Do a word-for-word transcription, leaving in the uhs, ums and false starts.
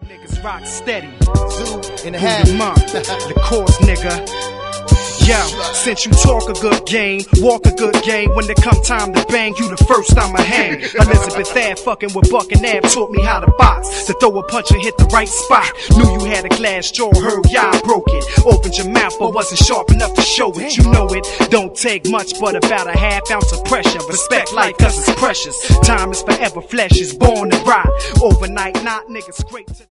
Niggas rock steady. Zoo in the hat. The course, nigga. Yo, since you talk a good game, walk a good game, when it come time to bang, you the first I'ma hang. Elizabeth Ave fucking with Buck and Ab taught me how to box, to throw a punch and hit the right spot. Knew you had a glass jaw, heard y'all broke it. Opened your mouth but wasn't sharp enough to show it. You know it, don't take much but about a half ounce of pressure. Respect life cause it's precious. Time is forever, flesh is born to rot. Overnight, not niggas scrape to